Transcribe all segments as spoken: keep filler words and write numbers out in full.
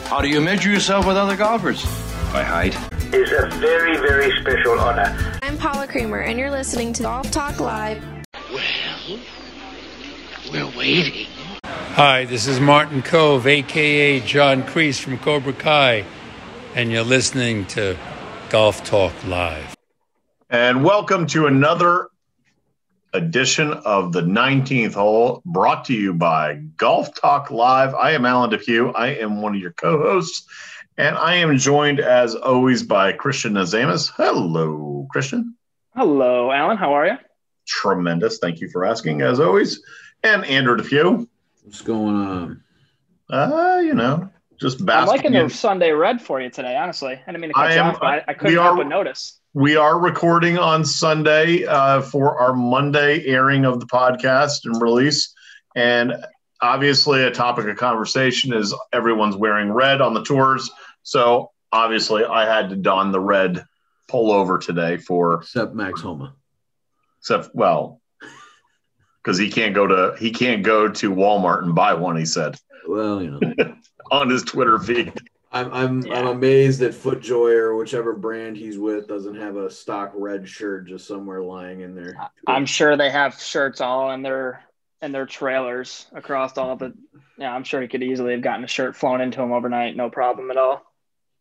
How do you measure yourself with other golfers? By height. It's a very, very special honor. I'm Paula Creamer, and you're listening to Golf Talk Live. Well, we're waiting. Hi, this is Martin Kove, a k a. John Kreese from Cobra Kai, and you're listening to Golf Talk Live. And welcome to another edition of the nineteenth hole, brought to you by Golf Talk Live. I am Alan DePew. I am one of your co-hosts, and I am joined, as always, by Christian Nazamus. Hello, Christian. Hello, Alan. How are you? Tremendous. Thank you for asking, as always. And Andrew DePew. What's going on? Uh, you know, just basking. I'm liking in. the Sunday red for you today, honestly. I didn't mean to cut I you am, off, but I, I couldn't we help are, but notice. We are recording on Sunday uh, for our Monday airing of the podcast and release. And obviously a topic of conversation is everyone's wearing red on the tours. So obviously I had to don the red pullover today for except Max Homa. Except, well, because he can't go to he can't go to Walmart and buy one, he said. Well, you know. On his Twitter feed. I'm I'm yeah. I'm amazed that FootJoy or whichever brand he's with doesn't have a stock red shirt just somewhere lying in there. I'm sure they have shirts all in their in their trailers across all of the. Yeah, I'm sure he could easily have gotten a shirt flown into him overnight, no problem at all.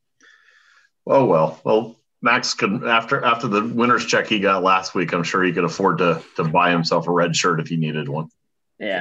Oh well, well Max could after after the winner's check he got last week. I'm sure he could afford to to buy himself a red shirt if he needed one. Yeah.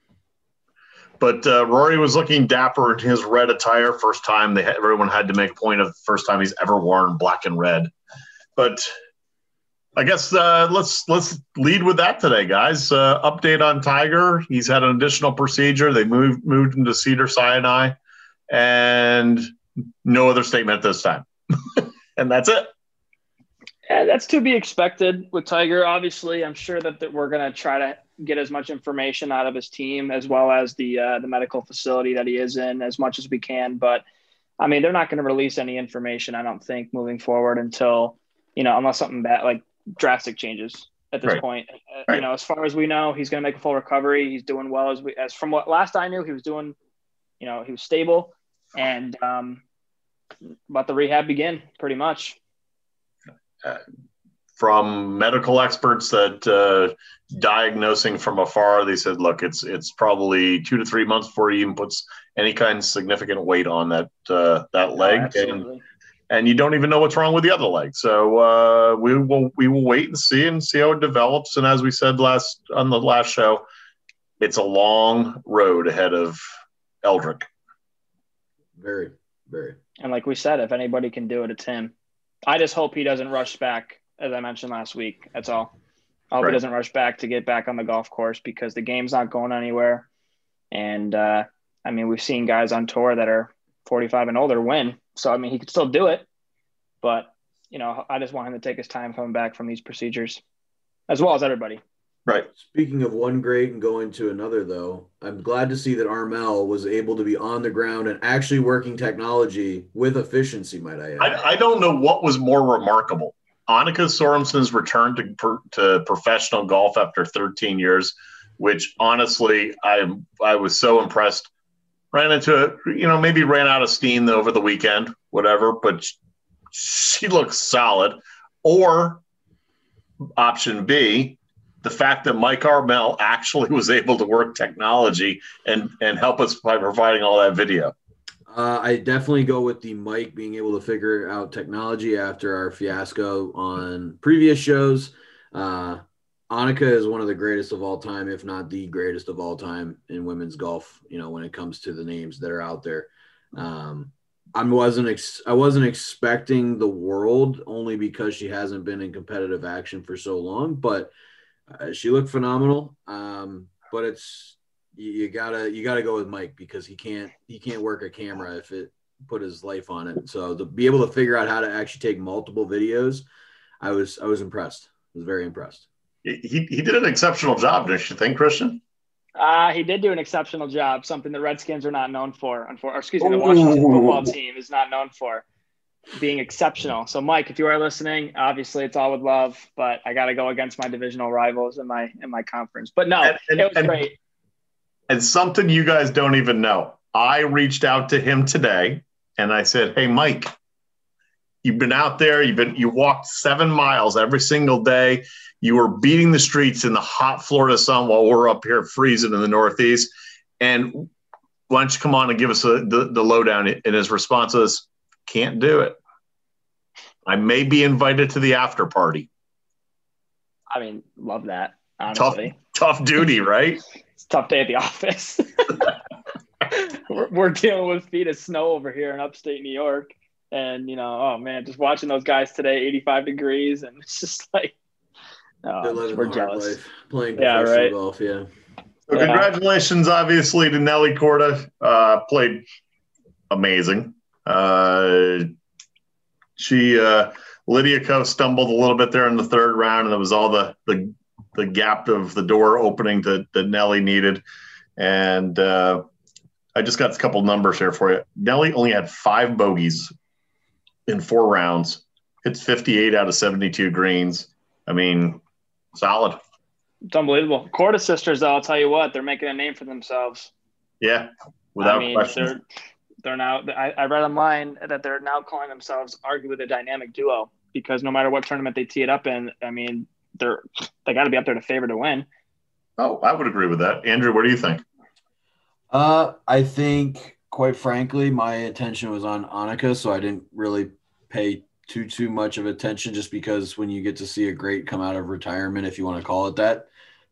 But uh, Rory was looking dapper in his red attire. First time they had, everyone had to make a point of the first time he's ever worn black and red. But I guess uh, let's let's lead with that today, guys. Uh, update on Tiger. He's had an additional procedure. They moved moved him to Cedars-Sinai, and no other statement at this time. And that's it. Yeah, that's to be expected with Tiger. Obviously, I'm sure that, that we're going to try to get as much information out of his team as well as the uh, the medical facility that he is in as much as we can. But, I mean, they're not going to release any information, I don't think, moving forward until, you know, unless something bad, like drastic changes at this right. point. Uh, right. You know, as far as we know, he's going to make a full recovery. He's doing well. As we, as from what last I knew, he was doing, you know, he was stable. And um, let the rehab begin, pretty much. Uh, from medical experts that uh, diagnosing from afar, they said, look, it's it's probably two to three months before he even puts any kind of significant weight on that uh, that leg, oh, and and you don't even know what's wrong with the other leg. So uh, we will we will wait and see and see how it develops. And as we said last on the last show, it's a long road ahead of Eldrick. Very, very. And like we said, if anybody can do it, it's him. I just hope he doesn't rush back, as I mentioned last week. That's all. I hope right. he doesn't rush back to get back on the golf course because the game's not going anywhere. And, uh, I mean, we've seen guys on tour that are forty-five and older win. So, I mean, he could still do it. But, you know, I just want him to take his time coming back from these procedures, as well as everybody. Right. Speaking of one great and going to another, though, I'm glad to see that Armel was able to be on the ground and actually working technology with efficiency, might I add. I, I don't know what was more remarkable. Annika Sorensen's return to per, to professional golf after thirteen years, which honestly, I I was so impressed. Ran into it, you know, maybe ran out of steam over the weekend, whatever, but she looks solid. Or option B, the fact that Mike Armel actually was able to work technology and, and help us by providing all that video. Uh, I definitely go with the Mike being able to figure out technology after our fiasco on previous shows. Uh, Annika is one of the greatest of all time, if not the greatest of all time in women's golf, you know, when it comes to the names that are out there. Um, I wasn't ex- I wasn't expecting the world only because she hasn't been in competitive action for so long, but uh, she looked phenomenal. Um, but it's you, you gotta you gotta go with Mike because he can't he can't work a camera if it put his life on it. So to be able to figure out how to actually take multiple videos, I was I was impressed. I was very impressed. He he did an exceptional job, don't you think, Christian? Uh, he did do an exceptional job, something the Redskins are not known for. Or, excuse me, the Washington Ooh. football team is not known for being exceptional. So, Mike, if you are listening, obviously it's all with love, but I got to go against my divisional rivals in my in my conference. But no, and, and, it was and, great. And something you guys don't even know. I reached out to him today And I said, hey, Mike, you've been out there. You've been, you walked seven miles every single day. You were beating the streets in the hot Florida sun while we're up here freezing in the Northeast. And why don't you come on and give us a, the, the lowdown? And his response was, can't do it. I may be invited to the after party. I mean, love that, honestly. Tough, tough duty, right? It's a tough day at the office. we're, we're dealing with feet of snow over here in upstate New York. And, you know, oh, man, just watching those guys today, eighty-five degrees. And it's just like, oh, we're jealous. Life, playing yeah, professional right. golf, yeah. So yeah. Congratulations, obviously, to Nelly Corda. Uh, played amazing. Uh, she, uh, Lydia Ko stumbled a little bit there in the third round, and it was all the the, the gap of the door opening that, that Nelly needed. And uh, I just got a couple numbers here for you. Nelly only had five bogeys in four rounds. Hits fifty-eight out of seventy-two greens. I mean, solid. It's unbelievable. Corda sisters, though, I'll tell you what, they're making a name for themselves. Yeah, without I mean, question. They're, they're now – I read online that they're now calling themselves arguably the dynamic duo because no matter what tournament they tee it up in, I mean, they're they got to be up there to favor to win. Oh, I would agree with that. Andrew, what do you think? Uh, I think, quite frankly, my attention was on Annika, so I didn't really pay too, too much of attention just because when you get to see a great come out of retirement, if you want to call it that,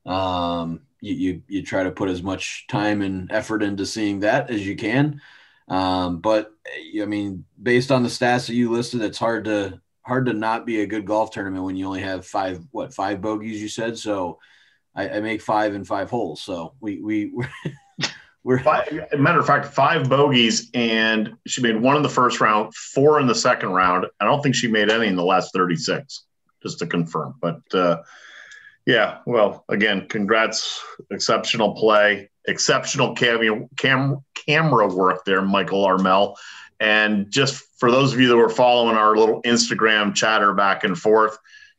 um, you, you, you try to put as much time and effort into seeing that as you can. Um, but I mean, based on the stats that you listed, it's hard to, hard to not be a good golf tournament when you only have five, what, five bogeys you said. So I, I make five and five holes. So we, we, we're five, matter of fact, five bogeys, and she made one in the first round, four in the second round. I don't think she made any in the last thirty-six, just to confirm. But uh, yeah, well, again, congrats, exceptional play, exceptional camera, cam, camera work there, Michael Armel. And just for those of you that were following our little Instagram chatter back and forth,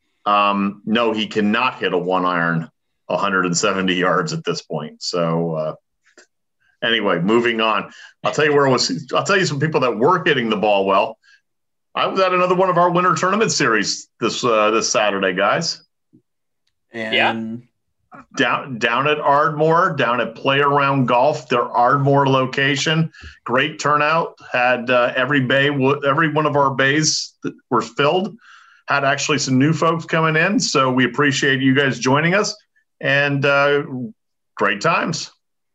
um, no, he cannot hit a one iron one hundred seventy yards at this point. So uh, anyway, moving on. I'll tell you where it was. I'll tell you some people that were hitting the ball well. I was at another one of our winter tournament series this uh, this Saturday, guys. And yeah. Down down at Ardmore, down at Play Around Golf, their Ardmore location. Great turnout. Had uh, every bay, every one of our bays that were filled. Had actually some new folks coming in, so we appreciate you guys joining us. And uh, great times.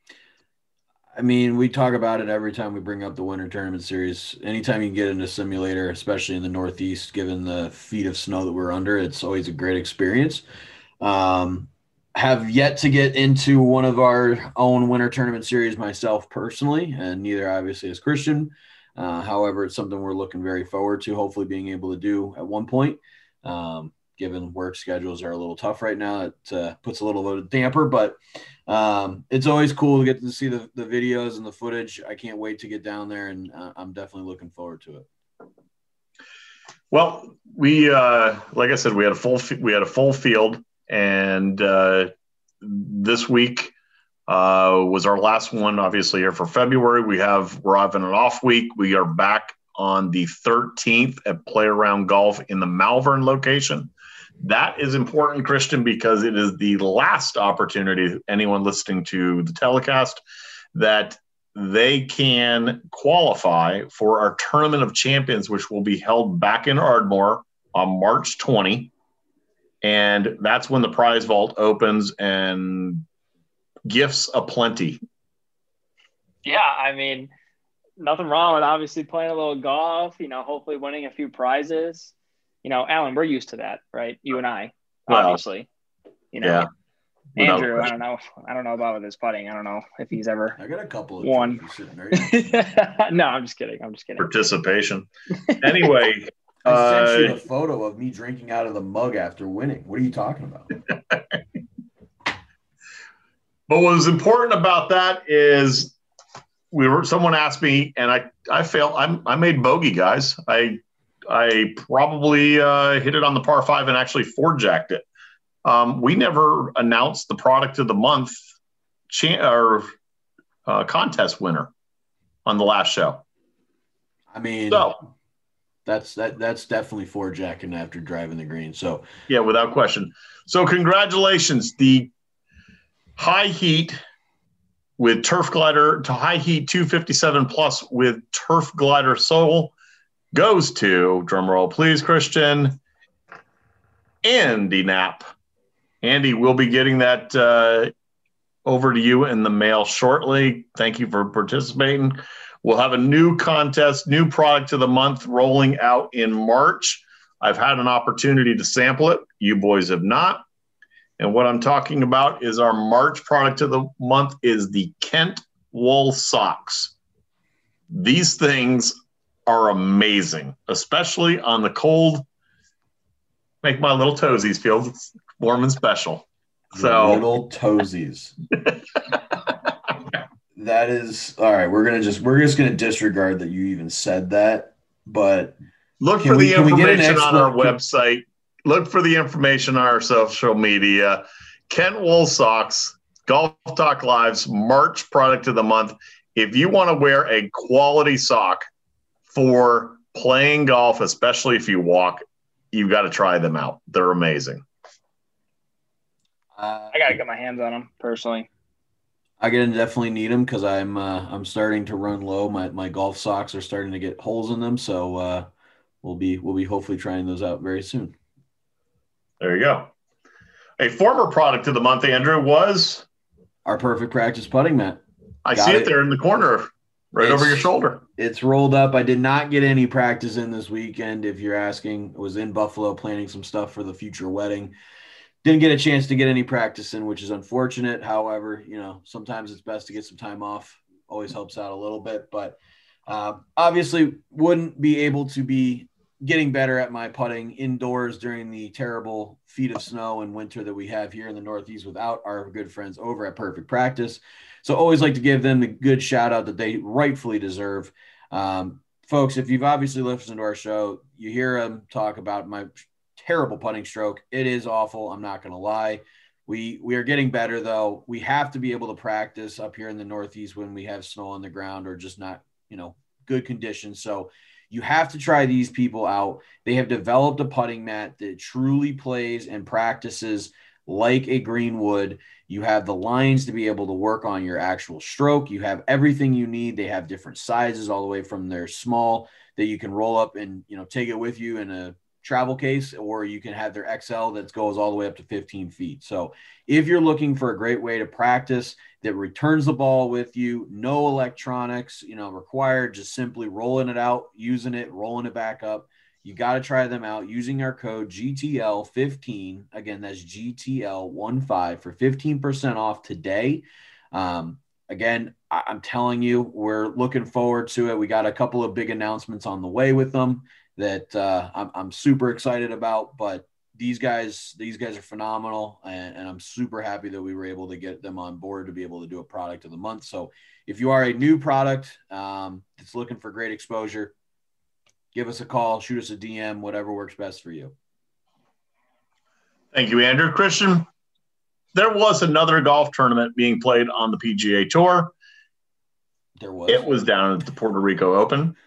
I mean, we talk about it every time we bring up the winter tournament series. Anytime you can get into a simulator, especially in the Northeast, given the feet of snow that we're under, it's always a great experience. Um, have yet to get into one of our own winter tournament series myself personally, and neither obviously as Christian. Uh, however, it's something we're looking very forward to, hopefully being able to do at one point. Um, given work schedules are a little tough right now, it uh, puts a little of a damper, but um, it's always cool to get to see the, the videos and the footage. I can't wait to get down there, and uh, I'm definitely looking forward to it. Well, we, uh, like I said, we had a full, we had a full field, and uh, this week uh, was our last one, obviously, here for February. We have, we're having an off week. We are back on the thirteenth at Play Around Golf in the Malvern location. That is important, Christian, because it is the last opportunity, anyone listening to the telecast, that they can qualify for our Tournament of Champions, which will be held back in Ardmore on March twentieth. And that's when the prize vault opens and gifts aplenty. Yeah, I mean, nothing wrong with obviously playing a little golf, you know, hopefully winning a few prizes. You know, Alan, we're used to that, right? You and I, obviously. Well, you know, yeah. Andrew, I don't know. I don't know about with his putting. I don't know if he's ever I got a couple of won. No, I'm just kidding. I'm just kidding. Participation. Anyway. I sent uh, you a photo of me drinking out of the mug after winning. What are you talking about? But what was important about that is we were, someone asked me, and I, I failed. I'm, I made bogey, guys. I, I probably uh, hit it on the par five and actually four-jacked it. Um, we never announced the product of the month cha- or uh, contest winner on the last show. I mean, So that's that that's definitely for jacking after driving the green. So yeah, without question. So congratulations. The high heat with Turf Glider to high heat two fifty-seven plus with Turf Glider Soul goes to, drumroll please, Christian, Andy Knapp. Andy, we'll be getting that uh, over to you in the mail shortly. Thank you for participating. We'll have a new contest, new product of the month rolling out in March. I've had an opportunity to sample it. You boys have not. And what I'm talking about is our March product of the month is the Kent Wool Socks. These things are amazing, especially on the cold. Make my little toesies feel warm and special. So little toesies. That is all right. We're gonna just we're just gonna disregard that you even said that. But look for we, the information on our website. Look for the information on our social media. Kent Wool Socks, Golf Talk Live's March product of the month. If you want to wear a quality sock for playing golf, especially if you walk, you've got to try them out. They're amazing. Uh, I got to get my hands on them personally. I gotta definitely need them because I'm uh, I'm starting to run low. My my golf socks are starting to get holes in them, so uh, we'll be we'll be hopefully trying those out very soon. There you go. A former product of the month, Andrew, was our Perfect Practice putting mat. I Got see it, it there in the corner, right it's, over your shoulder. It's rolled up. I did not get any practice in this weekend, if you're asking. I was in Buffalo planning some stuff for the future wedding. Didn't get a chance to get any practice in, which is unfortunate. However, you know, sometimes it's best to get some time off. Always helps out a little bit. But uh, obviously wouldn't be able to be getting better at my putting indoors during the terrible feet of snow and winter that we have here in the Northeast without our good friends over at Perfect Practice. So always like to give them the good shout out that they rightfully deserve. Um, folks, if you've obviously listened to our show, you hear them talk about my terrible putting stroke. It is awful. I'm not going to lie. We, we are getting better though. We have to be able to practice up here in the Northeast when we have snow on the ground or just not, you know, good conditions. So you have to try these people out. They have developed a putting mat that truly plays and practices like a greenwood. You have the lines to be able to work on your actual stroke. You have everything you need. They have different sizes all the way from their small that you can roll up and, you know, take it with you in a travel case, or you can have their X L that goes all the way up to fifteen feet. So if you're looking for a great way to practice that returns the ball with you, no electronics, you know, required, just simply rolling it out, using it, rolling it back up, you got to try them out using our code G T L fifteen. Again, that's G T L fifteen for fifteen percent off today. Um, again, I- I'm telling you, we're looking forward to it. We got a couple of big announcements on the way with them that uh, I'm, I'm super excited about, but these guys, these guys are phenomenal. And, and I'm super happy that we were able to get them on board to be able to do a product of the month. So if you are a new product um, that's looking for great exposure, give us a call, shoot us a D M, whatever works best for you. Thank you, Andrew. Christian, there was another golf tournament being played on the P G A Tour. There was. It was down at the Puerto Rico Open.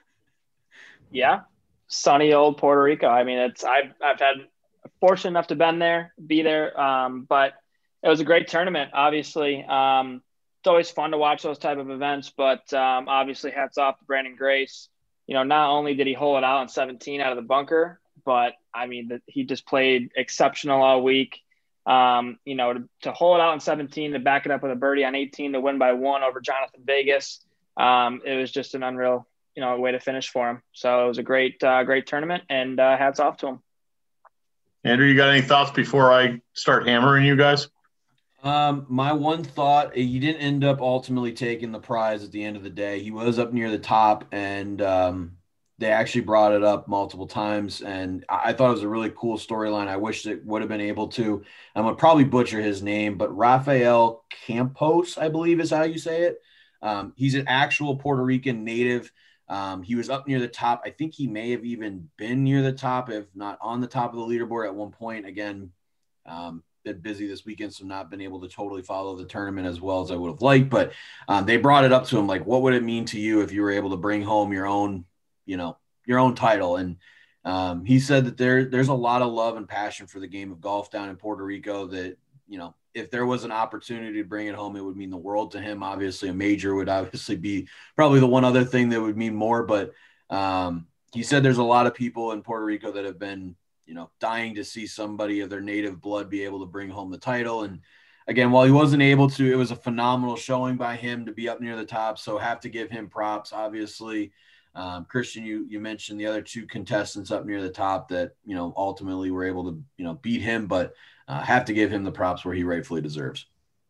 Yeah. Sunny old Puerto Rico. I mean, it's I've I've had fortunate enough to been there, be there, um, but it was a great tournament. Obviously, um, it's always fun to watch those type of events. But um, obviously, hats off to Brandon Grace. You know, not only did he hole it out in seventeen out of the bunker, but I mean, the, he just played exceptional all week. Um, you know, to, to hole it out in seventeen, to back it up with a birdie on eighteen, to win by one over Jonathan Vegas. Um, it was just an unreal, you know, way to finish for him. So it was a great, uh, great tournament, and uh, hats off to him. Andrew, you got any thoughts before I start hammering you guys? Um, my one thought, he didn't end up ultimately taking the prize at the end of the day. He was up near the top, and um, they actually brought it up multiple times, and I thought it was a really cool storyline. I wish it would have been able to. I'm going to probably butcher his name, but Rafael Campos, I believe is how you say it. Um, he's an actual Puerto Rican native. Um, he was up near the top. I think he may have even been near the top, if not on the top of the leaderboard at one point. Again, um, been busy this weekend, so not been able to totally follow the tournament as well as I would have liked. But um, they brought it up to him, like, what would it mean to you if you were able to bring home your own, you know, your own title. And um, he said that there there's a lot of love and passion for the game of golf down in Puerto Rico that, you know, if there was an opportunity to bring it home, it would mean the world to him. Obviously, a major would obviously be probably the one other thing that would mean more. But um, he said there's a lot of people in Puerto Rico that have been, you know, dying to see somebody of their native blood be able to bring home the title. And again, while he wasn't able to, it was a phenomenal showing by him to be up near the top. So have to give him props, obviously. Um, Christian, you you mentioned the other two contestants up near the top that, you know, ultimately were able to, you know, beat him, but uh, have to give him the props where he rightfully deserves.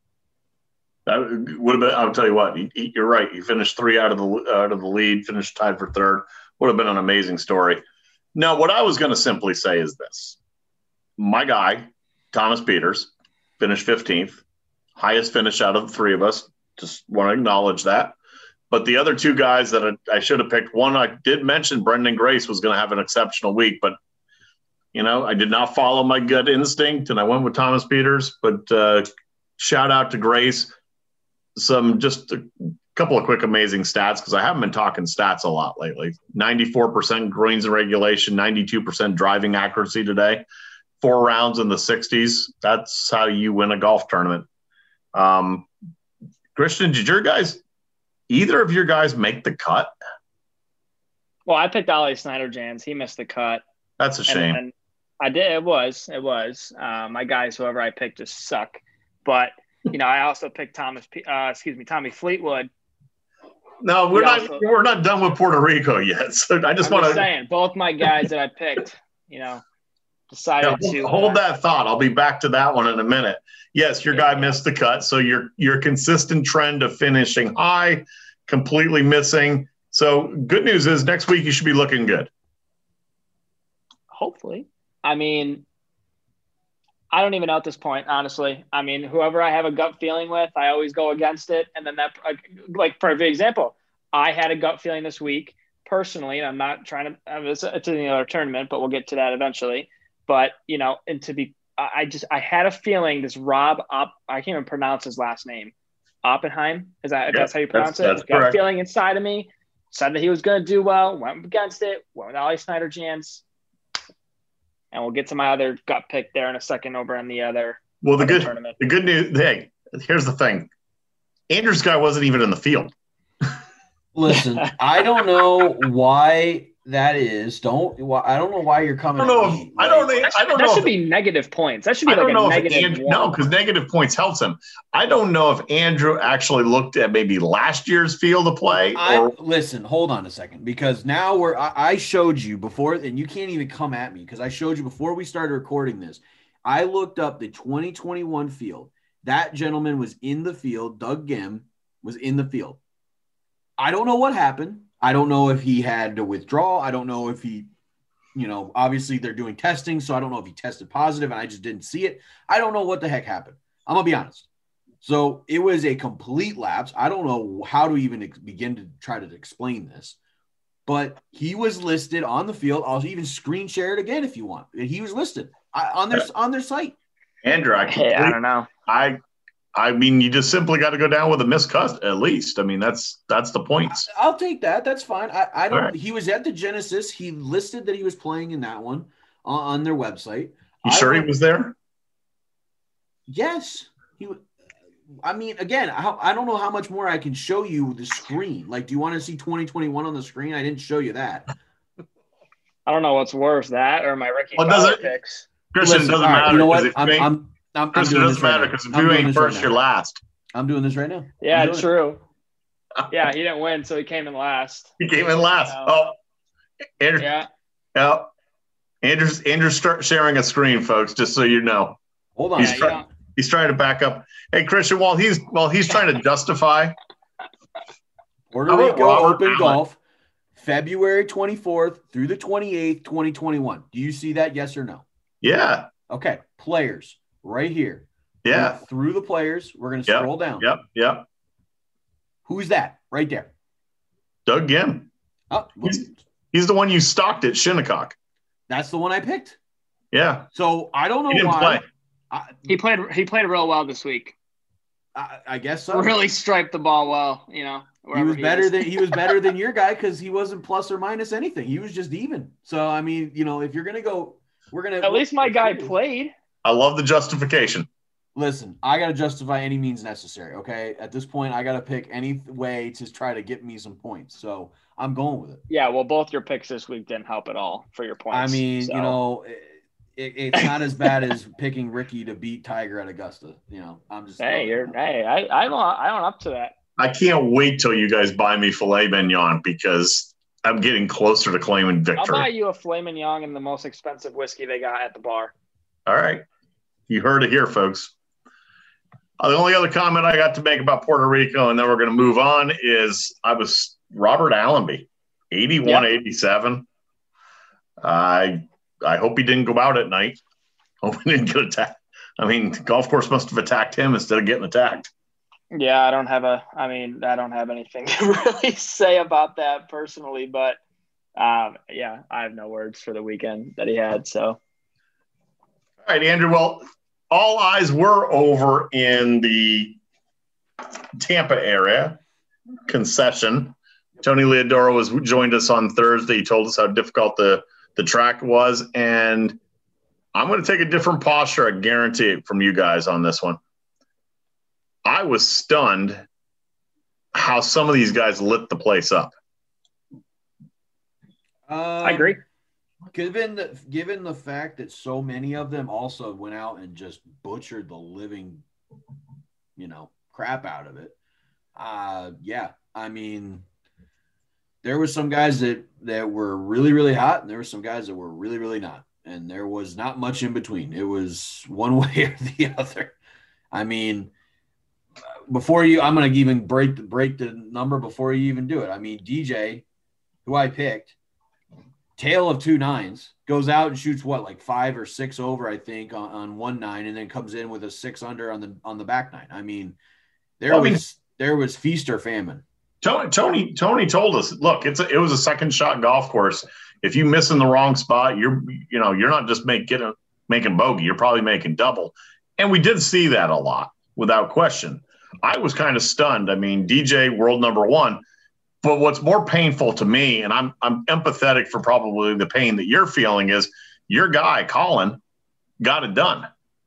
That would have been, I'll tell you what, you're right. You finished three out of the out of the lead, finished tied for third. Would have been an amazing story. Now, what I was going to simply say is this. My guy, Thomas Pieters, finished fifteenth, highest finish out of the three of us. Just want to acknowledge that. But the other two guys that I, I should have picked, one I did mention Brendan Grace was going to have an exceptional week, but, you know, I did not follow my gut instinct, and I went with Thomas Pieters. But uh, shout out to Grace. Some just a couple of quick amazing stats, because I haven't been talking stats a lot lately. ninety-four percent greens in regulation, ninety-two percent driving accuracy today, four rounds in the sixties. That's how you win a golf tournament. Um, Christian, did your guys – either of your guys make the cut? Well, I picked Ollie Snyder-Jans. He missed the cut. That's a shame. And, and I did. It was. It was. Uh, my guys, whoever I picked, just suck. But, you know, I also picked Thomas – uh, excuse me, Tommy Fleetwood. No, we're He not also, we're not done with Puerto Rico yet. So I just want to – saying, both my guys that I picked, you know, decided yeah, to – hold uh, that thought. I'll be back to that one in a minute. Yes, your yeah, guy missed the cut. So your your consistent trend of finishing high, completely missing. So good news is next week you should be looking good. Hopefully. I mean, I don't even know at this point, honestly. I mean, whoever I have a gut feeling with, I always go against it. And then that, like, for example, I had a gut feeling this week personally, and I'm not trying to, it's, it's another tournament, but we'll get to that eventually. But, you know, and to be, I just I had a feeling this Rob Op, I can't even pronounce his last name. Oppenheim, is that if Yeah, that's how you pronounce that's, it? that's Got a correct. feeling inside of me, said that he was going to do well. Went against it. Went with Ollie Snyder-Jans, and we'll get to my other gut pick there in a second over on the other. Well, the other good tournament. the good news. Hey, here's the thing. Andrew's guy wasn't even in the field. Listen, I don't know why that is. Don't I don't know why you're coming. I don't know. At If, me. I don't. Like, know- That I should, don't that know. should if, be negative points. That should be I don't like know a if negative Andrew, one. no, because negative points helps him. I don't know if Andrew actually looked at maybe last year's field of play. I, Or, listen, hold on a second, because now we're I, I showed you before, and you can't even come at me because I showed you before we started recording this. I looked up the twenty twenty-one field. That gentleman was in the field. Doug Gim was in the field. I don't know what happened. I don't know if he had to withdraw. I don't know if he, you know, obviously they're doing testing, so I don't know if he tested positive and I just didn't see it. I don't know what the heck happened. I'm going to be honest. So it was a complete lapse. I don't know how to even ex- begin to try to explain this, but he was listed on the field. I'll even screen share it again if you want. He was listed I, on their on their site. Andrew, I, Hey, I don't know. I, I mean, you just simply got to go down with a miscut at least. I mean, that's that's the points. I'll take that. That's fine. I, I don't. All right. He was at the Genesis. He listed that he was playing in that one on, on their website. You I sure he went- was there? Yes, he. wa- I mean, again, I, I don't know how much more I can show you the screen. Like, do you want to see twenty twenty-one on the screen? I didn't show you that. I don't know what's worse, that or my Ricky Well, Fowler does it- picks. Christian, Listen, doesn't all right, matter. you know 'cause what? if I'm, you ain't- I'm, I'm, I'm Christian, doing it this doesn't right matter now. because if I'm you doing ain't this right first, now. you're last. I'm doing this right now. Yeah, I'm doing it. true. Yeah, he didn't win, so he came in last. He came in last. No. Oh, Andrew, Yeah. yeah. Andrew's Andrew's start sharing a screen, folks. Just so you know, Hold on. he's Yeah, you trying. don't- He's trying to back up. Hey, Christian, while he's while he's trying to justify, Puerto How about Rico Robert Open Allen? Golf, February twenty-fourth through the twenty-eighth, twenty twenty-one. Do you see that? Yes or no? yeah, Okay. Players right here. yeah, Go through the players. We're going to Yep, scroll down. yep, yep. Who's that right there? Doug Gim. Oh, look, He's, he's the one you stalked at Shinnecock. that's the one I picked. Yeah, So I don't know he didn't why. play. I, He played he played real well this week. I, I guess so. Really striped the ball well, you know. He was he better is. than he was better than your guy because he wasn't plus or minus anything. He was just even. So I mean, you know, if you're gonna go, we're gonna At least my guy played. I love the justification. Listen, I gotta justify any means necessary. Okay, at this point, I gotta pick any way to try to get me some points. So I'm going with it. Yeah, well, both your picks this week didn't help at all for your points. I mean, so. you know, it, it's not as bad as picking Ricky to beat Tiger at Augusta. You know, I'm just hey, you're hey, I I'm I'm up to that. I can't wait till you guys buy me filet mignon because I'm getting closer to claiming victory. I'll buy you a filet mignon and the most expensive whiskey they got at the bar. All right. You heard it here, folks. Uh, the only other comment I got to make about Puerto Rico, and then we're going to move on, is I was Robert Allenby, eighty-one eighty-seven. I I hope he didn't go out at night. Hope he didn't get attacked. I mean, the golf course must have attacked him instead of getting attacked. Yeah, I don't have a – I mean, I don't have anything to really say about that personally, but, um, yeah, I have no words for the weekend that he had, so. All right, Andrew. Well, all eyes were over in the Tampa area concession. Tony Leodoro was joined us on Thursday. He told us how difficult the, the track was, and I'm going to take a different posture, I guarantee it, from you guys on this one. I was stunned how some of these guys lit the place up. Um, I agree. Given the, given the fact that so many of them also went out and just butchered the living, you know, crap out of it. Uh, yeah, I mean, there was some guys that, that were really, really hot, and there were some guys that were really, really not. And there was not much in between. It was one way or the other. I mean, before you, I'm going to even break the, break the number before you even do it. I mean, D J, who I picked, tail of two nines, goes out and shoots what, like five or six over, I think, on, on one nine, and then comes in with a six under on the on the back nine. I mean, there well, was I mean, there was feast or famine. Tony Tony Tony told us, look, it's a, it was a second shot golf course. If you miss in the wrong spot, you're you know you're not just make, getting, making bogey, you're probably making double, and we did see that a lot without question. I was kind of stunned. I mean, D J world number one. But what's more painful to me, and I'm I'm empathetic for probably the pain that you're feeling, is your guy, Colin, got it done.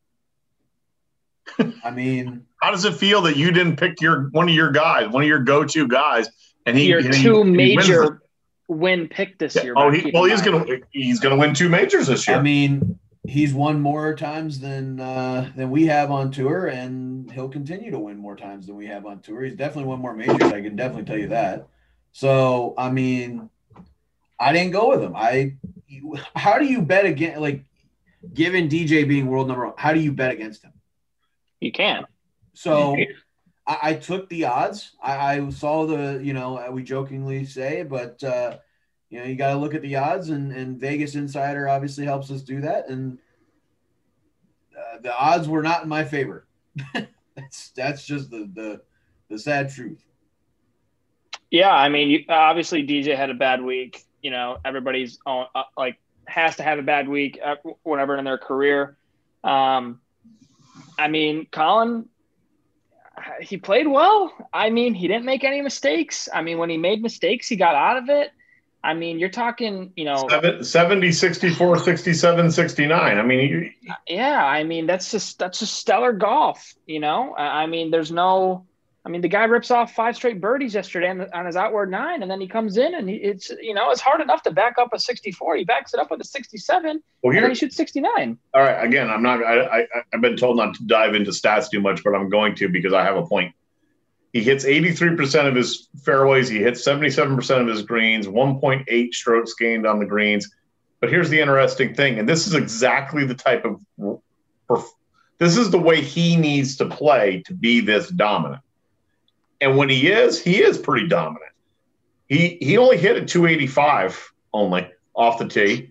I mean, how does it feel that you didn't pick your one of your guys, one of your go-to guys, and he your and he, two he major win pick this yeah. year? Oh, he, well, he's gonna he's gonna win two majors this year. I mean, he's won more times than uh, than we have on tour, and he'll continue to win more times than we have on tour. He's definitely won more majors. I can definitely tell you that. So, I mean, I didn't go with him. I, how do you bet against, like, given D J being world number one, how do you bet against him? You can. So, I, I took the odds. I, I saw the, you know, we jokingly say, but, uh, you know, you got to look at the odds, and, and Vegas Insider obviously helps us do that. And uh, the odds were not in my favor. that's that's just the, the the sad truth. Yeah, I mean, you, obviously D J had a bad week. You know, everybody's on, uh, like has to have a bad week, uh, whatever in their career. Um, I mean, Colin, he played well. I mean, he didn't make any mistakes. I mean, when he made mistakes, he got out of it. I mean, you're talking, you know, seventy, sixty-four, sixty-seven, sixty-nine. I mean, you, yeah, I mean, that's just that's just stellar golf. You know, I mean, there's no. I mean, the guy rips off five straight birdies yesterday on, on his outward nine, and then he comes in and he, it's, you know, it's hard enough to back up a sixty-four. He backs it up with a sixty-seven, well, and then he shoots sixty-nine. All right. Again, I'm not, I, I, I've been told not to dive into stats too much, but I'm going to because I have a point. He hits eighty-three percent of his fairways. He hits seventy-seven percent of his greens, one point eight strokes gained on the greens. But here's the interesting thing, and this is exactly the type of – this is the way he needs to play to be this dominant. And when he is, he is pretty dominant. He he only hit a two eighty-five only off the tee.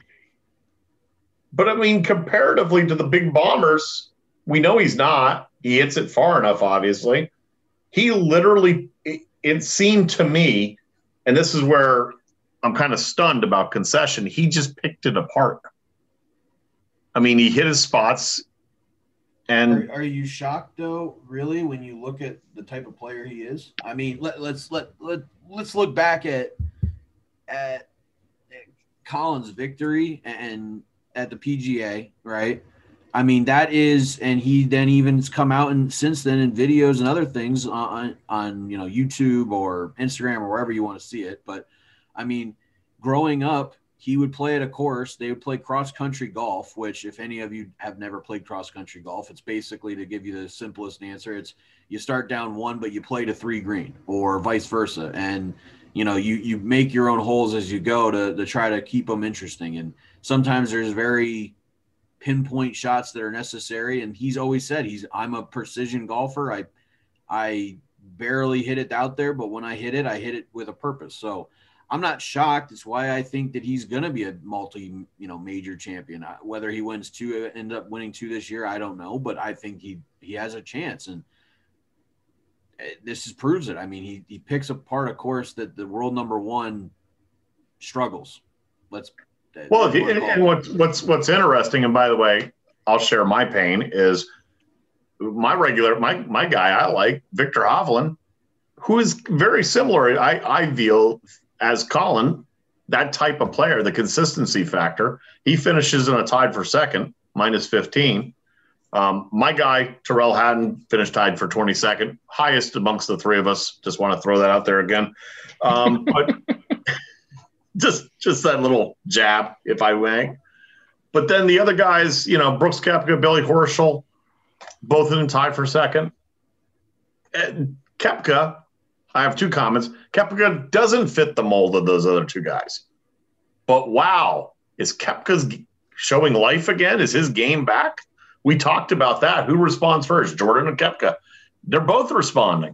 But, I mean, comparatively to the big bombers, we know he's not. He hits it far enough, obviously. He literally it, – it seemed to me, and this is where I'm kind of stunned about concession, he just picked it apart. I mean, he hit his spots, And are, are you shocked though, really, when you look at the type of player he is? I mean, let, let's let let let's look back at at Colin's victory and at the P G A, right? I mean, that is, and he then even's come out and since then in videos and other things on on you know YouTube or Instagram or wherever you want to see it. But I mean, growing up, he would play at a course. They would play cross country golf, which if any of you have never played cross country golf, it's basically, to give you the simplest answer, it's you start down one, but you play to three green or vice versa. And, you know, you, you make your own holes as you go to, to try to keep them interesting. And sometimes there's very pinpoint shots that are necessary. And he's always said he's, I'm a precision golfer. I, I barely hit it out there, but when I hit it, I hit it with a purpose. So I'm not shocked. It's why I think that he's going to be a multi, you know, major champion. Whether he wins two, end up winning two this year, I don't know, but I think he, he has a chance. And this is, proves it. I mean, he, he picks apart a course that the world number one struggles. Let's, well, if you, and, and what's, what's, what's interesting, and by the way, I'll share my pain, is my regular, my, my guy I like, Victor Hovland, who is very similar. I, I feel, as Colin, that type of player, the consistency factor, he finishes in a tied for second, minus fifteen. Um, my guy, Terrell Hatton, finished tied for twenty-second, highest amongst the three of us. Just want to throw that out there again. Um, but just just that little jab, if I may. But then the other guys, you know, Brooks Koepka, Billy Horschel, both in tied for second. And Koepka, I have two comments. Koepka doesn't fit the mold of those other two guys. But wow, is Koepka's showing life again? Is his game back? We talked about that. Who responds first, Jordan or Koepka? They're both responding.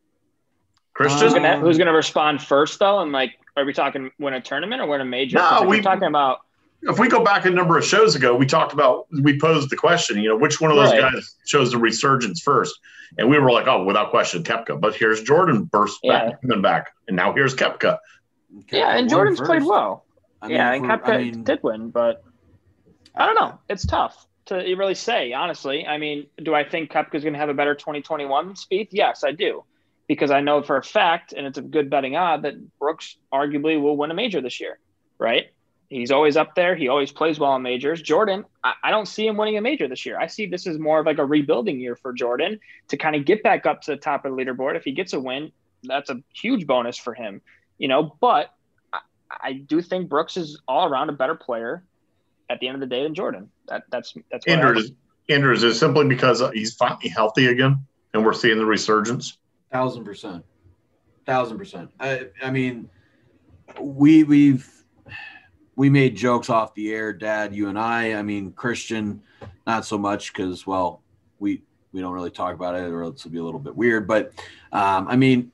Christian? Um, who's going to respond first, though? And, like, are we talking win a tournament or win a major? No, we're we, talking about – if we go back a number of shows ago, we talked about – we posed the question, you know, which one of those right. guys shows the resurgence first? And we were like, oh, without question, Koepka. But here's Jordan burst yeah. back, coming back. And now here's Koepka. Koepka yeah, and Jordan's first. played well. I mean, yeah, and Koepka I mean, did win, but I don't know. It's tough to really say, honestly. I mean, do I think Koepka's going to have a better twenty twenty-one than Spieth? Yes, I do. Because I know for a fact, and it's a good betting odd, that Brooks arguably will win a major this year, right? He's always up there. He always plays well in majors. Jordan, I, I don't see him winning a major this year. I see this as more of like a rebuilding year for Jordan to kind of get back up to the top of the leaderboard. If he gets a win, that's a huge bonus for him, you know, but I, I do think Brooks is all around a better player at the end of the day than Jordan. That that's, that's what Andrews, Andrews is simply because he's finally healthy again and we're seeing the resurgence. Thousand percent. Thousand percent. I, I mean, we, we've, we made jokes off the air, Dad, you and I. I mean, Christian, not so much because, well, we we don't really talk about it or else it'll be a little bit weird. But, um, I mean,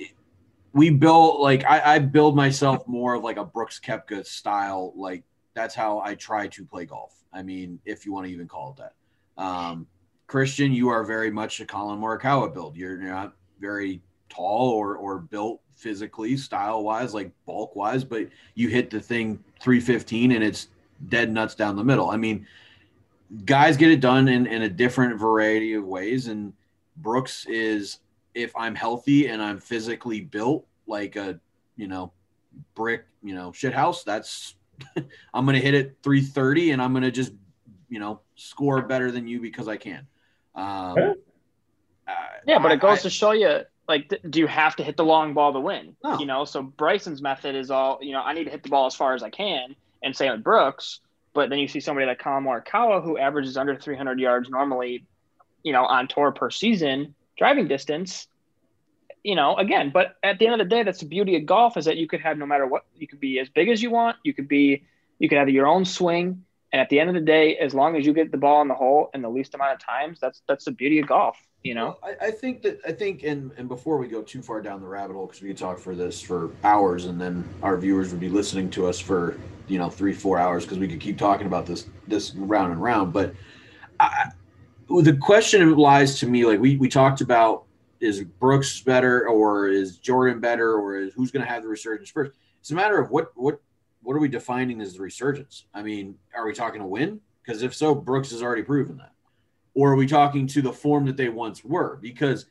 we build – like I, I build myself more of like a Brooks Koepka style. Like that's how I try to play golf. I mean, if you want to even call it that. Um, Christian, you are very much a Colin Morikawa build. You're not very tall or or built physically, style-wise, like bulk-wise, but you hit the thing three fifteen and it's dead nuts down the middle. I mean, guys get it done in, in a different variety of ways, and Brooks is, if I'm healthy and I'm physically built like a, you know, brick, you know, shit house, that's – I'm going to hit it three thirty and I'm going to just, you know, score better than you because I can. Um, yeah. Uh, yeah, but it goes I, to show you, like, th- do you have to hit the long ball to win? No. You know, so Bryson's method is all, you know, I need to hit the ball as far as I can, and same with Brooks. But then you see somebody like Colin Morikawa who averages under three hundred yards normally, you know, on tour per season, driving distance, you know, again, but at the end of the day, that's the beauty of golf is that you could have no matter what, you could be as big as you want. You could be, you could have your own swing. And at the end of the day, as long as you get the ball in the hole in the least amount of times, that's, that's the beauty of golf. You know, well, I, I think that I think, and, and before we go too far down the rabbit hole, because we could talk for this for hours, and then our viewers would be listening to us for, you know, three, four hours, because we could keep talking about this this round and round. But I, the question lies to me, like we we talked about, is Brooks better or is Jordan better or is who's going to have the resurgence first? It's a matter of what what what are we defining as the resurgence? I mean, are we talking a win? Because if so, Brooks has already proven that. or are we talking to the form that they once were? Because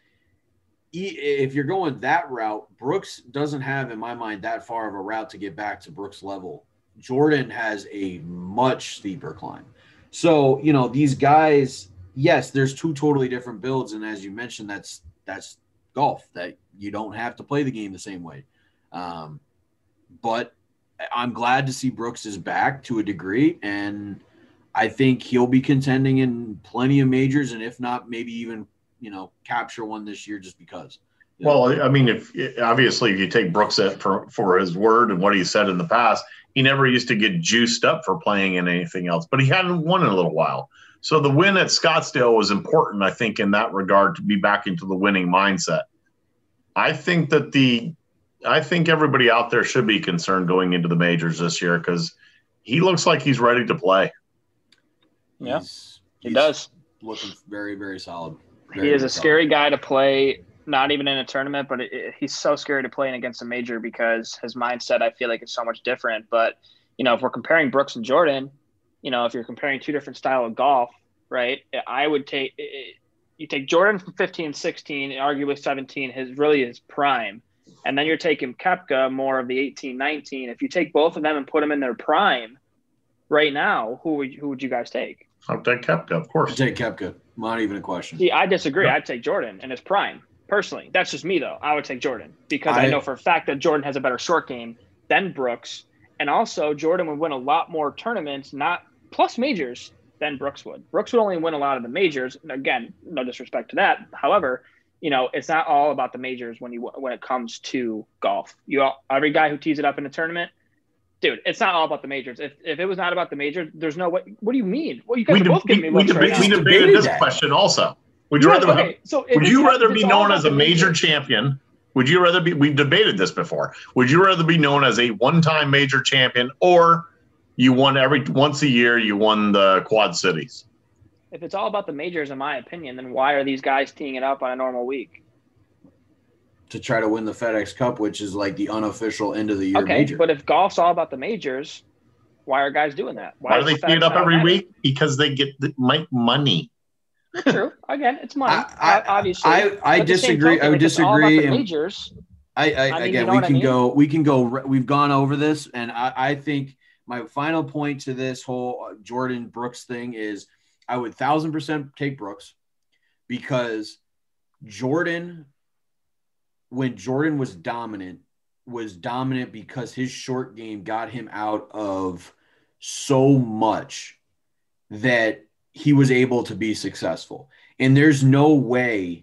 if you're going that route, Brooks doesn't have, in my mind, that far of a route to get back to Brooks' level. Jordan has a much steeper climb. So, you know, these guys, yes, there's two totally different builds. And as you mentioned, that's that's golf, that you don't have to play the game the same way. Um, but I'm glad to see Brooks is back to a degree, and I think he'll be contending in plenty of majors, and if not, maybe even, you know, capture one this year just because. Well, I mean, if obviously if you take Brooks for, for his word and what he said in the past, he never used to get juiced up for playing in anything else, but he hadn't won in a little while. So the win at Scottsdale was important, I think, in that regard, to be back into the winning mindset. I think that the I think everybody out there should be concerned going into the majors this year because he looks like he's ready to play. Yeah, he's, he he's does. Looking very, very solid. Very, he is a solid. scary guy to play, not even in a tournament, but it, it, he's so scary to play in against a major because his mindset, I feel like, is so much different. But, you know, if we're comparing Brooks and Jordan, you know, if you're comparing two different style of golf, right, I would take – you take Jordan from fifteen, sixteen, arguably seventeen, his really his prime. And then you're taking Koepka more of the eighteen, nineteen. If you take both of them and put them in their prime right now, who would who would you guys take? I'll take Koepka, of course. I'll take Koepka. Not even a question. See, I disagree. Yeah. I'd take Jordan in his prime. Personally, that's just me, though. I would take Jordan because I, I know for a fact that Jordan has a better short game than Brooks. And also, Jordan would win a lot more tournaments, not plus majors, than Brooks would. Brooks would only win a lot of the majors. And again, no disrespect to that. However, you know, it's not all about the majors when you when it comes to golf. You all, every guy who tees it up in a tournament, dude, it's not all about the majors. If if it was not about the majors, there's no way. What do you mean? Well, you guys we are both deb- giving me we, looks deb- right we now. debated this that. question also. Would you Yes, rather okay. have, So if would it's you not- rather if be it's all known about as a the major majors- champion? Would you rather be? We've debated this before. Would you rather be known as a one-time major champion, or you won every once a year? You won the Quad Cities. If it's all about the majors, in my opinion, then why are these guys teeing it up on a normal week? To try to win the FedEx Cup, which is like the unofficial end of the year Okay, major. but if golf's all about the majors, why are guys doing that? Why, do is they the tee it FedEx up not every matter? week? Because they get the, make money. True. Again, it's money. I- I- obviously. I- I But at the same disagree. token, I would if it's all about disagree the and- majors. I, I, I mean, again, you know we what I can mean? go, we can go, we've gone over this. And I, I think my final point to this whole Jordan Brooks thing is I would thousand percent take Brooks because Jordan, when Jordan was dominant, was dominant because his short game got him out of so much that he was able to be successful. And there's no way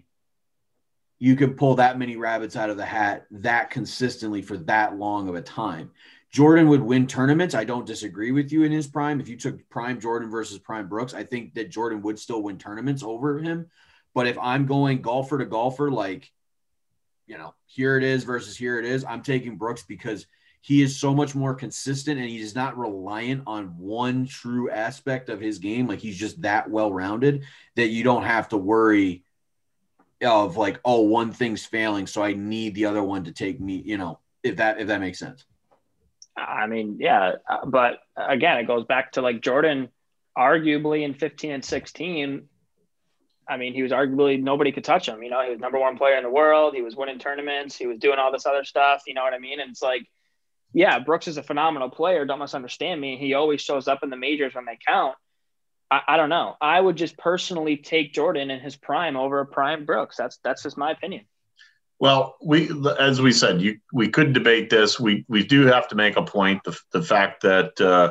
you could pull that many rabbits out of the hat that consistently for that long of a time. Jordan would win tournaments. I don't disagree with you in his prime. If you took prime Jordan versus prime Brooks, I think that Jordan would still win tournaments over him. But if I'm going golfer to golfer, like, you know, here it is versus here it is, I'm taking Brooks because he is so much more consistent and he is not reliant on one true aspect of his game. Like, he's just that well-rounded that you don't have to worry of like, oh, one thing's failing, so I need the other one to take me, you know, if that if that makes sense. I mean, yeah, but again, it goes back to like Jordan, arguably in fifteen and sixteen. I mean, he was arguably nobody could touch him. You know, he was number one player in the world. He was winning tournaments. He was doing all this other stuff. You know what I mean? And it's like, yeah, Brooks is a phenomenal player. Don't misunderstand me. He always shows up in the majors when they count. I, I don't know. I would just personally take Jordan in his prime over a prime Brooks. That's that's just my opinion. Well, we, as we said, you, we could debate this. We we do have to make a point. The, the fact that uh,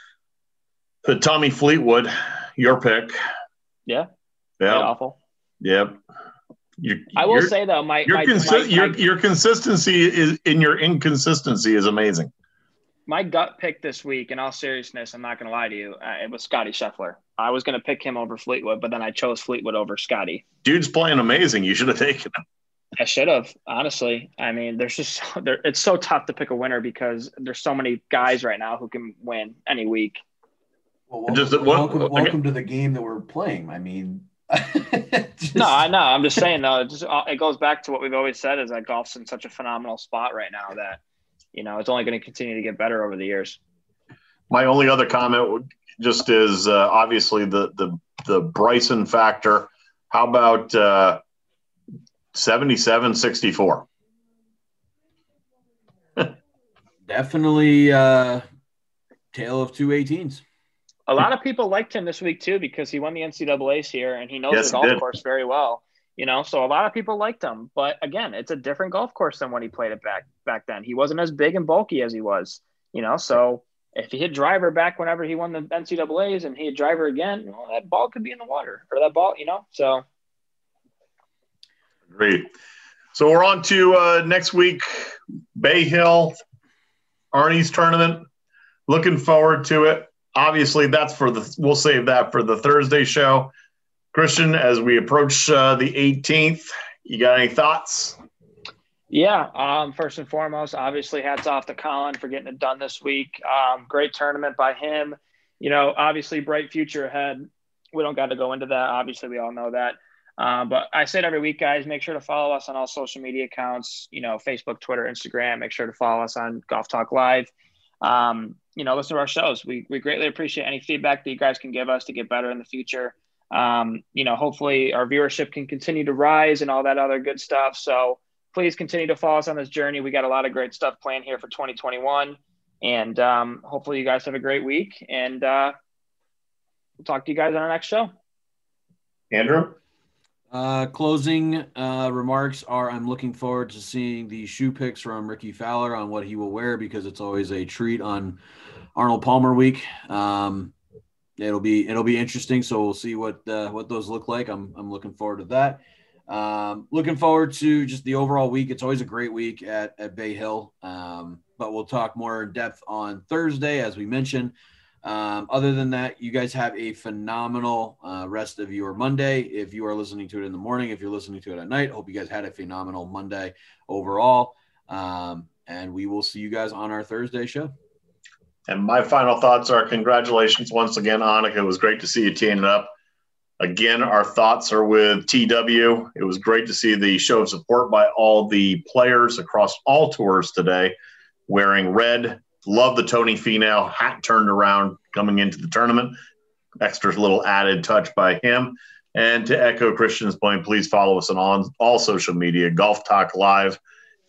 that Tommy Fleetwood, your pick, Yeah. yeah, Awful. yep. You, I will say though, my your, my, consi- my, your my, your consistency is in your inconsistency is amazing. my gut pick this week, in all seriousness, I'm not going to lie to you, uh, it was Scotty Scheffler. I was going to pick him over Fleetwood, but then I chose Fleetwood over Scotty. Dude's playing amazing. You should have taken him. I should have, honestly. I mean, there's just there. It's so tough to pick a winner because there's so many guys right now who can win any week. Well, welcome, Just, what, welcome, okay. welcome to the game that we're playing. I mean, just, No, I know. I'm just saying though. It just it goes back to what we've always said: is that golf's in such a phenomenal spot right now that you know it's only going to continue to get better over the years. My only other comment would, just is uh, obviously the, the, the Bryson factor. How about uh, seventy-seven sixty-four? Definitely uh, tale of two eighteens. A lot of people liked him this week too because he won the N C double A's here and he knows Yes, the he golf did. course very well. You know, so a lot of people liked him. But again, it's a different golf course than when he played it back back then. He wasn't as big and bulky as he was. You know, so if he hit driver back whenever he won the N C double A's and he hit driver again, well, that ball could be in the water or that ball, you know. So Agreed. So we're on to uh, next week, Bay Hill, Arnie's tournament. Looking forward to it. Obviously, that's for the – we'll save that for the Thursday show. Christian, as we approach uh, the eighteenth, you got any thoughts? Yeah, um, first and foremost, obviously hats off to Colin for getting it done this week. Um, great tournament by him. You know, obviously bright future ahead. We don't got to go into that. Obviously, we all know that. Um, but I say it every week, guys, make sure to follow us on all social media accounts, you know, Facebook, Twitter, Instagram. Make sure to follow us on Golf Talk Live. Um, you know, listen to our shows. We we greatly appreciate any feedback that you guys can give us to get better in the future. Um, you know, hopefully our viewership can continue to rise and all that other good stuff. So please continue to follow us on this journey. We got a lot of great stuff planned here for twenty twenty-one. And um, hopefully you guys have a great week. And uh, we'll talk to you guys on our next show. Andrew? Uh, closing uh, remarks are I'm looking forward to seeing the shoe picks from Ricky Fowler on what he will wear because it's always a treat on Arnold Palmer week. Um, it'll be it'll be interesting, so we'll see what uh, what those look like. I'm I'm looking forward to that. Um, looking forward to just the overall week. It's always a great week at at Bay Hill, um, but we'll talk more in depth on Thursday, as we mentioned. Um, other than that, you guys have a phenomenal uh, rest of your Monday. If you are listening to it in the morning, if you're listening to it at night, hope you guys had a phenomenal Monday overall. Um, and we will see you guys on our Thursday show. And my final thoughts are congratulations once again, Annika. It was great to see you teeing it up. Again, our thoughts are with T W. It was great to see the show of support by all the players across all tours today wearing red. Love the Tony Finau hat turned around coming into the tournament. Extra little added touch by him. And to echo Christian's point, please follow us on all, all social media, Golf Talk Live.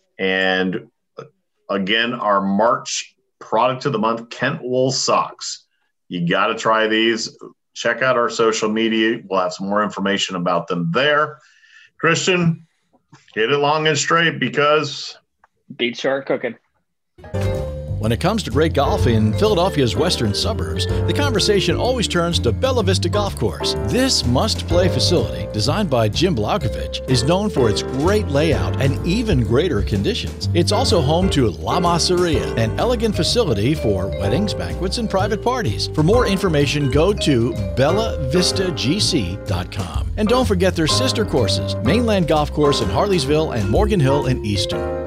And again, our March product of the month, Kent Wool socks. You got to try these. Check out our social media. We'll have some more information about them there. Christian, get it long and straight because beat short cooking. When it comes to great golf in Philadelphia's western suburbs, the conversation always turns to Bella Vista Golf Course. This must-play facility, designed by Jim Blaukovich, is known for its great layout and even greater conditions. It's also home to La Masseria, an elegant facility for weddings, banquets, and private parties. For more information, go to bella vista g c dot com. And don't forget their sister courses, Mainland Golf Course in Harleysville and Morgan Hill in Easton.